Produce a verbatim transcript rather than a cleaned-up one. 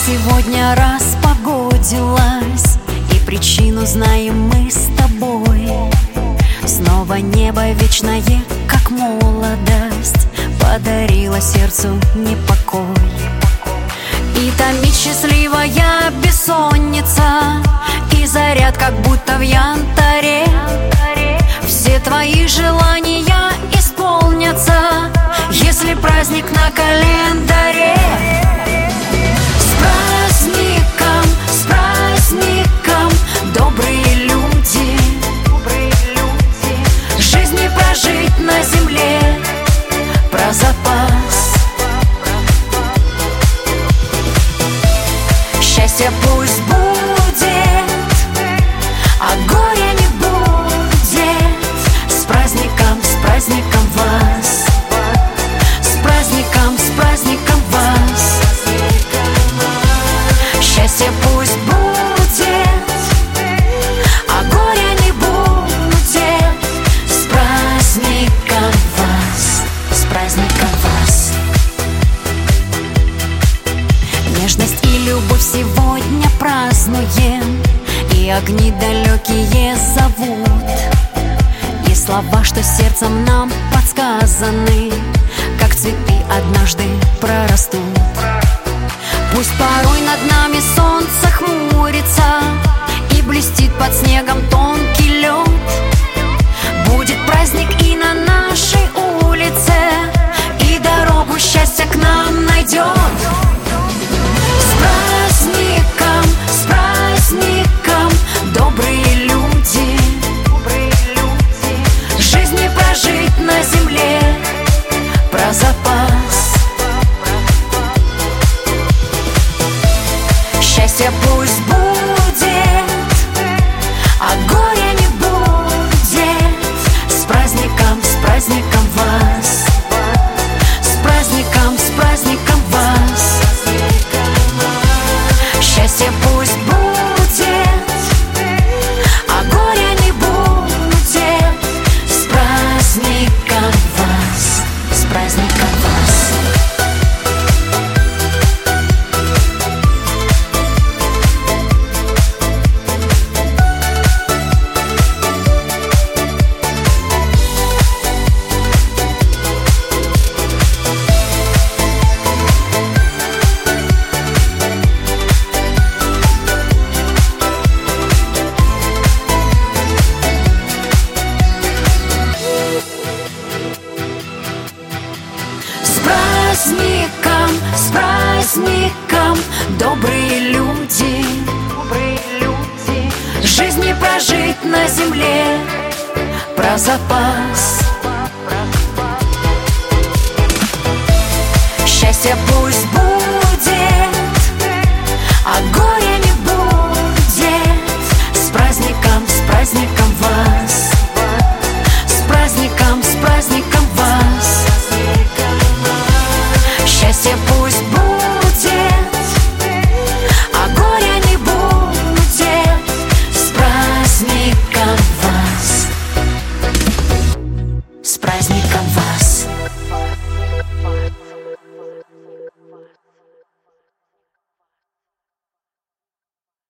сегодня распогодилась, и причину знаем мы с тобой. Снова небо вечное, как молодость, подарила сердцу непокой. И томит счастливая бессонница, и заряд как будто в янтаре. Все твои желания исполнятся, если праздник на календаре. С праздником, с праздником, добрые люди, жизнь не прожить на земле, про запас. Счастье пусть будет, а горя не будет. С праздником, с праздником вас, с праздником, с праздником вас. Счастье пусть будет, а горя не будет. С праздником вас, с праздником вас. Нежность и любовь сегодня празднуем, и огни далекие зовут, и слова, что сердцем нам подсказаны, как цветы однажды прорастут. Пусть порой над нами солнце хмурится, и блестит под снегом тонкий лед. Будет праздник и на нашей улице, и дорогу счастья к нам найдет. С праздником, с праздником, добрые люди, жизнь не прожить на земле, про запас. Счастье пусть будет, а горя не будет. С праздником, с праздником вас, с праздником, с праздником вас. Счастье пусть будет, а горя не будет. С праздником вас, с праздником вас. С праздником, с праздником, добрые люди, жизнь не прожить на земле, про запас. Счастье пусть будет.